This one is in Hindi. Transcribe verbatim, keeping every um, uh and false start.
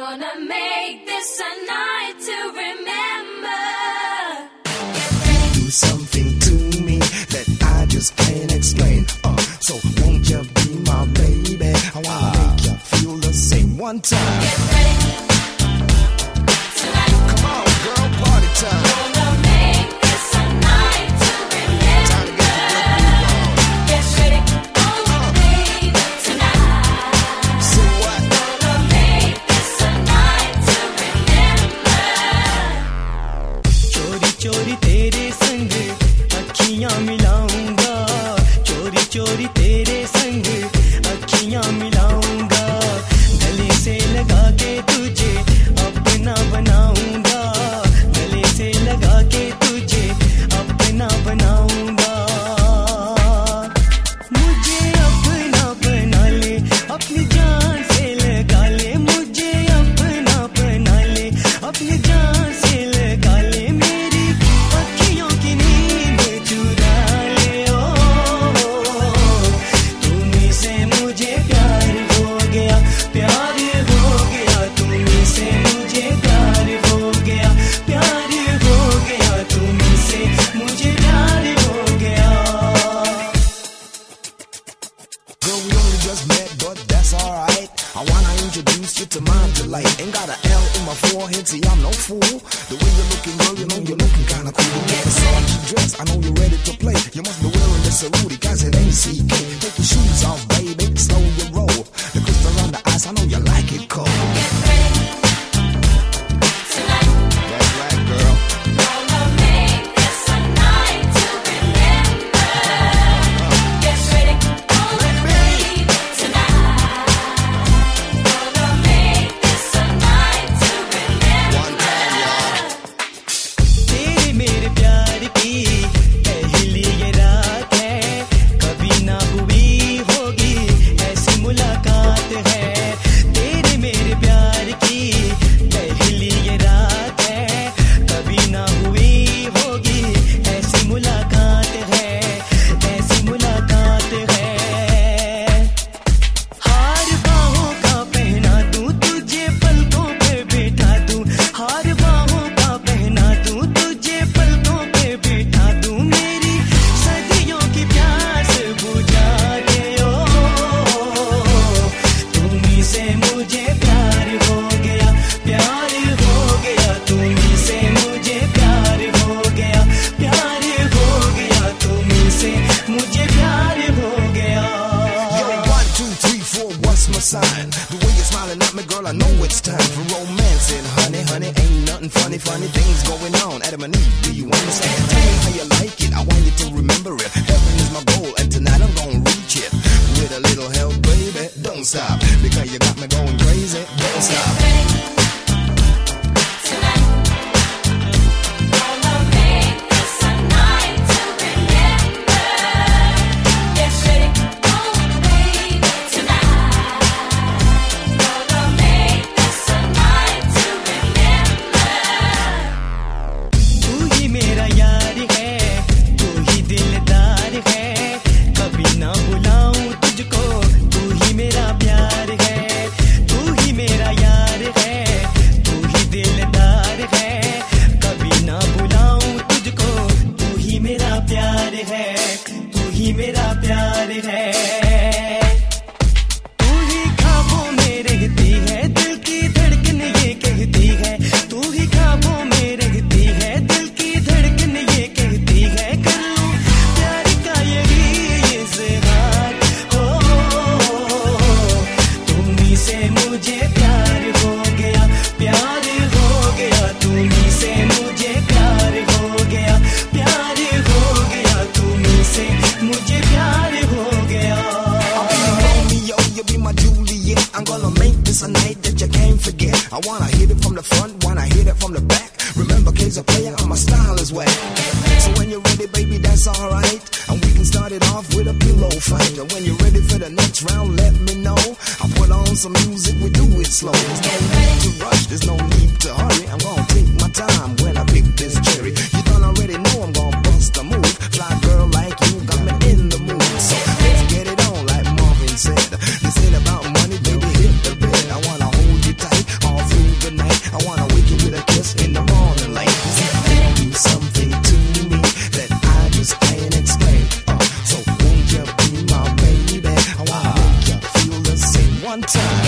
gonna make this a night to remember. Do something to me that I just can't explain. Uh, so won't you be my baby? I wanna uh, make you feel the same one time. Get ready tonight. Come on, girl, party time. Gonna make this a night to remember. Time to get the good move on. Get ready, oh uh. baby, tonight. Say what? Gonna make this a night to remember. चोरी चोरी तेरे संग अखियां मिलाऊंगा, चोरी चोरी तेरे संग अखियां मिलाऊंगा, गले से लगा के तुझे अपना बनाऊंगा, गले से लगा के तुझे अपना बनाऊंगा। मुझे अपना बना ले, अपनी जान से लगा ले, मुझे अपना बना ले, अपनी जान से लगा ले, मेरी अखियों की नींद चुरा ले। ओ तुम्हीं से मुझे प्यार हो गया, प्यार हो गया, तुम्हीं से मुझे प्यार हो गया, प्यार हो गया, तुम्हीं से मुझे प्यार हो गया। Girl, we only just met, but that's alright. I wanna introduce you to my delight. Ain't got an L in my forehead, see I'm no fool. The way you're looking, girl, you know you're looking kinda cool. Get a sexy dress, I know you're ready to play. You must be wearing the Cerruti, cause it ain't C K. Take your shoes off, baby, slow your roll. The crystal on the ice, I know you like it cold. Get ready tonight. That's right, girl. Gonna make this a night to remember. Get ready, oh baby, tonight. Gonna make this a night to remember. One time, y'all. तेरे मेरे प्यार की पहली ये रात है, कभी ना हुई होगी ऐसी मुलाकात है। तेरे मेरे प्यार की पहली ये रात है, कभी ना हुई होगी ऐसी मुलाकात है, ऐसी मुलाकात है। हार बाहों का पहना दूं, तुझे पलकों पे बिठा दूं, हार बाहों का पहना दूं, तुझे पलकों पे बिठा दूं, मेरी सदियों की प्यास बुझा दे। ओ तुम्हीं से मुझे प्यार हो गया, प्यार हो गया, तुम्हीं से मुझे प्यार हो गया, प्यार हो गया, तुम्हीं से मुझे प्यार हो गया। Yo, one, two, three, four, what's my sign? The way you're smiling at me, girl, I know it's time for romancing. Honey, honey, ain't nothing funny, funny things going on. Adam and Eve, do you understand? Tell me how you like it, I want you to remember it. Heaven is my goal, and tonight I'm gonna reach it. With a little help, baby, don't stop. Because you got me going crazy, don't stop. Tonight. Gonna make this a night to remember. Get ready, oh baby, tonight. Gonna make this a night to remember. तू ही मेरा यार है, तू ही दिलदार है, कभी ना भुलाऊं तुझको, तू ही मेरा प्यार है, तू ही मेरा यार है, तू ही दिलदार है, कभी ना भुलाऊं तुझको, तू ही मेरा प्यार है, तू ही मेरा प्यार है। तू ही ख्वाबों में रहती है, दिल की धड़कन ये कहती है, तू ही ख्वाबों में रहती है, दिल की धड़कन ये कहती है, कर लूं प्यार का यही इज़हार। हो तुम्हीं से मुझे प्यार हो गया, प्यार हो गया, तुम्हीं से मुझे प्यार हो गया, प्यार हो गया, तुम्हीं से मुझे प्यार हो गया। I'll be your Romeo, you be my Juliet. I'm gonna make this a night that you can't forget. I wanna hit it from the front, wanna hit it from the back. Remember, K's a player and my style is whack. So when you're ready, baby, that's alright. And we can start it off with a pillow fight. And when you're ready for the next round, let me know. I'll put on some music, we do it slow. There's no need to rush, there's no need to hurry. I'm gonna take my time when I pick this cherry. You don't already know I'm gonna bust a move. Fly girl like you got me in the mood. So let's get it on like Marvin said. This ain't about money, baby, hit the bed. I wanna hold you tight all through time.